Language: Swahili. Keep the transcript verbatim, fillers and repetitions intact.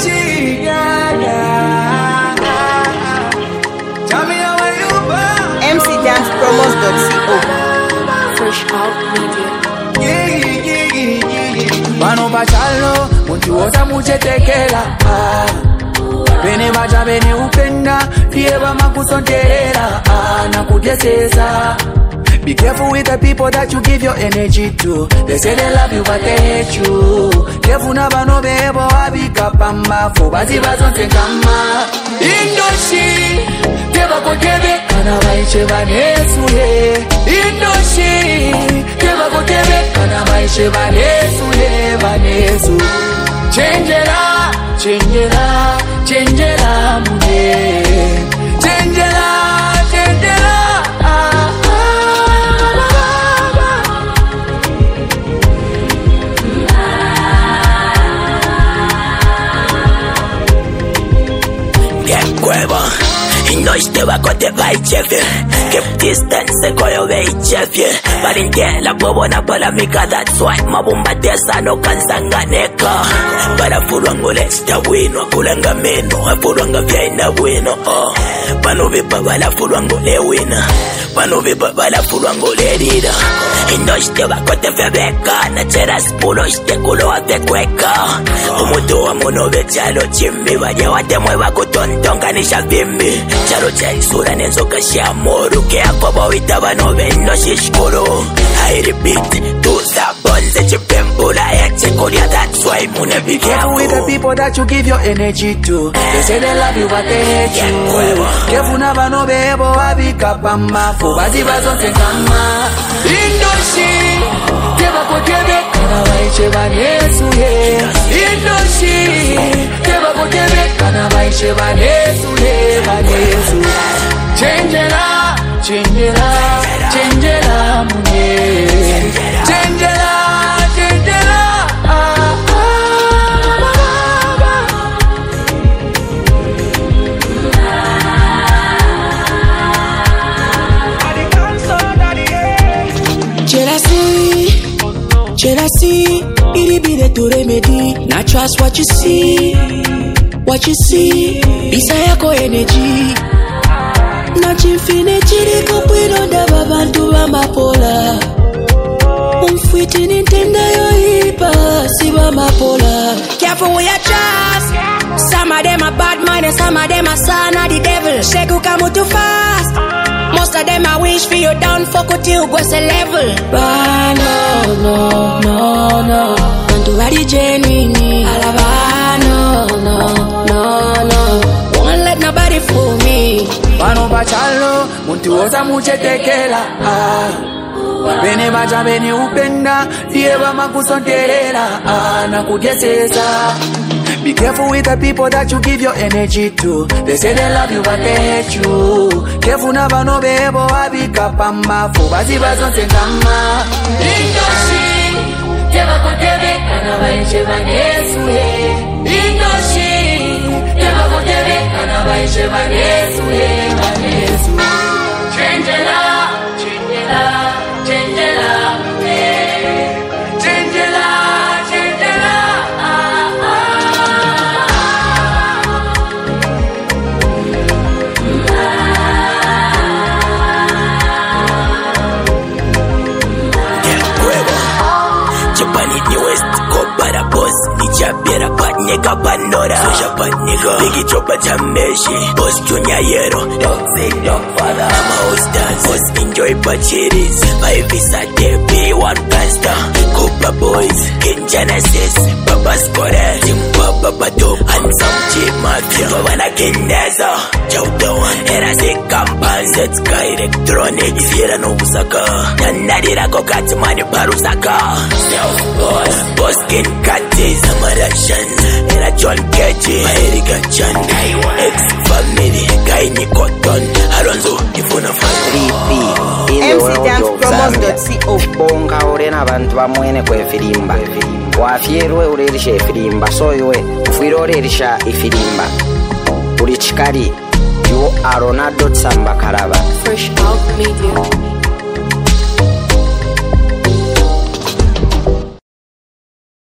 she, yeah, yeah. Tell me how you burn. M C Dance Promos dot co. Fresh Out Media. Yeah, yeah, yeah, yeah, yeah. Pano pachalo, muntu oza muchetekela. Bene baja bene upenda, dieba makusonterela. Na kudiesesa. Be careful with the people that you give your energy to. They say they love you but they hate you. Careful na bano bebo abika pamba. Fubazi bazonte kama Indoshi Keba kotebe Kana baiche vanesu he Indoshi Keba kotebe Kana baiche vanesu he Vanesu Changela Changela Changela mune Changela Changela Nós te va kote vai chefe Keep distance koyo vei chefe Parintela bobo na pala mika that's why Mabumba tesa no kansanga neka Para furwangule sta wino Kulanga meno Afurwanga vya ina wino oh. Pano vipa bala furwangule wina Pano vipa bala furwangule rida Nós te va kote vebeka Na chera spulo shte kulo ave kweka Umutu wa muno vechalo chimbi Vaje wate mwewa kutontonga nisha vimbi Charo cha isura nenzo kashia moru Kea kwa bawita vano vendo shishkuru I repeat, tuza bonze chipembula Eche kolia that's why mune be careful with the people that you give your energy to. They say they love you but they hate you. Careful na vano bebo abika pamba. Fubazi bazonte kama Indoshi Keba kotebe Kana baiche vanesu he Indoshi Keba kotebe Kana baiche vanesu he Vanesu Changela Changela Changela mune Changela Changela Jealousy, it be the to remedy. Not trust what you see, what you see. Desire ko energy. Not infinity, ko pwino da babantu ba mapola. Umfiti nintenda yo hipa, si ba mapola. Careful with your trust. Some of them are bad mind and some of them are son of the devil. Sheku kamu too fast. Most of them I wish for you down, fuck with you, go a level. But no, no, no, no. Want to ride genuine. Alaba, no, no, no, no. Won't let nobody fool me. Pano pachalo, muntu oza muchetekela. Bene baja bene upenda, dieba makusonterela. Na kudiesesa. Be careful with the people that you give your energy to. They say they love you but they hate you. Careful na vano bebo abika pamba. Fubazi bazonte kama Indoshi Keba kotebe Kana baiche vanesu he Indoshi Keba kotebe Kana baiche vanesu he Vanesu Changela Changela Changela mune Changela Changela Chabera bad nigga Pandora Social bad nigga Biggie chopper Jameshi Boss Junior Yero Dog say dog father I'm a host dance Boss enjoy pachiris My visa day B one gangster Cobra Boys King Genesis Papa Score Team Papa Dope And some cheap mafia Governor King Neza Chowda one Era say campaign Set sky electronic Ifira no Usaka Nanadira go cat money parusaka Self boss Boss King Katis Russians, and a John Ketchy, Erika Chan, ex-family, Guy Nicoton, Alonso, Ifuna Fan. M C Dance Promos dot co. Bonga orena abantu bamwene kwe firimba. Wafierwe urerisha ifirimba, soywe, ufiro urerisha ifirimba. Uri chikari, you are Ronaldo Tsamba Karaba. Fresh Out Media.